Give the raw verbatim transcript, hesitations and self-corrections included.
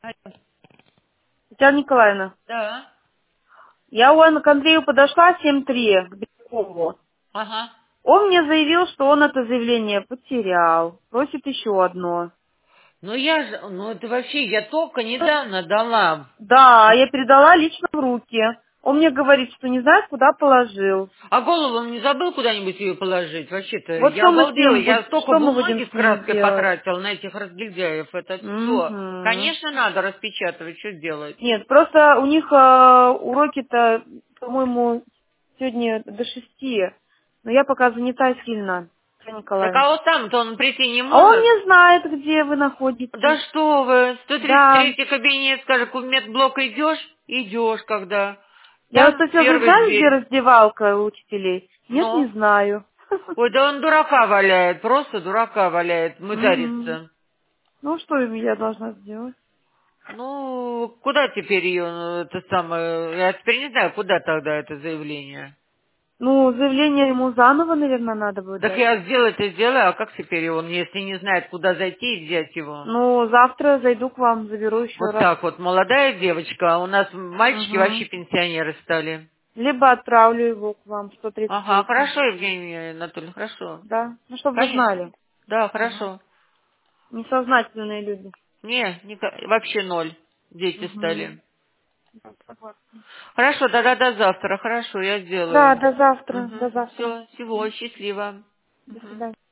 Алло. Татьяна Николаевна, Да. я вон к Андрею подошла семь три к Белькову. Ага. Он мне заявил, что он это заявление потерял. Просит еще одно. Ну я же, ну это вообще, я только недавно дала. Да, я передала лично в руки. Он мне говорит, что не знает, куда положил. А голову он не забыл куда-нибудь ее положить? Вообще-то, Вот я что мы с обалдела. ним, Я буд- столько что мы будем бумаги с с ним краской делать? потратил на этих разгильдяев. Это все. Угу. Конечно, надо распечатывать, что делать. Нет, просто у них э, уроки-то, по-моему, сегодня до шести. Но я пока занята сильно, Татьяна Так Николаевна. а вот там-то он прийти не А он может? не знает, где вы Да находитесь. что вы, сто тридцать Да. третий кабинет, скажи, в медблок идешь? Идешь когда. Я вот Там хотела, вы первая знаете, где дверь. раздевалка у учителей? Нет, не Ну? знаю. Ой, да он дурака валяет, просто дурака валяет, Мгм. мытарится. Ну, что я должна сделать? Ну, куда теперь ее, ну, это самое, я теперь не знаю, куда тогда это заявление. Ну, заявление ему заново, наверное, надо будет Так дать. я сделать-то сделаю, а как теперь он, если не знает, куда зайти и взять его? Ну, завтра зайду к вам, заберу еще Вот раз. так вот, молодая девочка, а у нас мальчики вообще Угу. пенсионеры стали. Либо отправлю его к вам, сто тридцать Ага, третий. хорошо, Евгения Анатольевна, хорошо. Да? Ну, чтобы вы Конечно. знали. Да, Угу. хорошо. Несознательные люди. Не, ника- вообще ноль. Дети Угу. стали. Хорошо, да-да, до завтра. Хорошо, я Да, сделаю. до завтра. До Угу. завтра. Все, всего, счастливо. До Мгм. свидания.